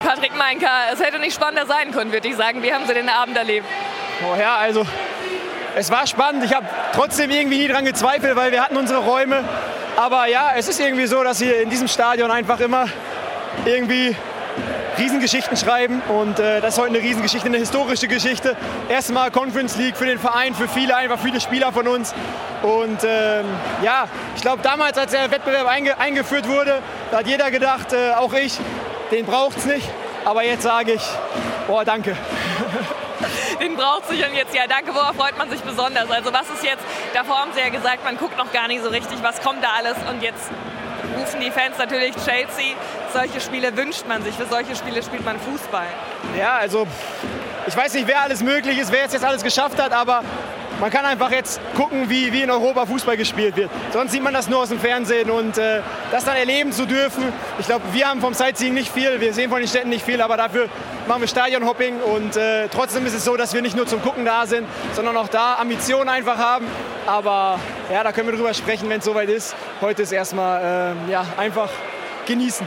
Patrick Meinker, es hätte nicht spannender sein können, würde ich sagen. Wie haben Sie den Abend erlebt? Oh ja, also es war spannend. Ich habe trotzdem irgendwie nie dran gezweifelt, weil wir hatten unsere Räume. Aber ja, es ist irgendwie so, dass wir in diesem Stadion einfach immer irgendwie Riesengeschichten schreiben. Und das ist heute eine Riesengeschichte, eine historische Geschichte. Erstmal Conference League für den Verein, für viele, einfach viele Spieler von uns. Und ja, ich glaube, damals, als der Wettbewerb eingeführt wurde, da hat jeder gedacht, auch ich, den braucht's nicht. Aber jetzt sage ich, boah, danke. Den braucht sich und jetzt, ja, danke, worauf freut man sich besonders? Also was ist jetzt, davor haben Sie ja gesagt, man guckt noch gar nicht so richtig, was kommt da alles und jetzt rufen die Fans natürlich Chelsea. Solche Spiele wünscht man sich, für solche Spiele spielt man Fußball. Ja, also ich weiß nicht, wer alles möglich ist, wer jetzt alles geschafft hat, aber man kann einfach jetzt gucken, wie in Europa Fußball gespielt wird. Sonst sieht man das nur aus dem Fernsehen und das dann erleben zu dürfen. Ich glaube, wir haben vom Sightseeing nicht viel, wir sehen von den Städten nicht viel, aber dafür machen wir Stadionhopping und trotzdem ist es so, dass wir nicht nur zum Gucken da sind, sondern auch da Ambitionen einfach haben. Aber ja, da können wir drüber sprechen, wenn es soweit ist. Heute ist erstmal ja, einfach genießen.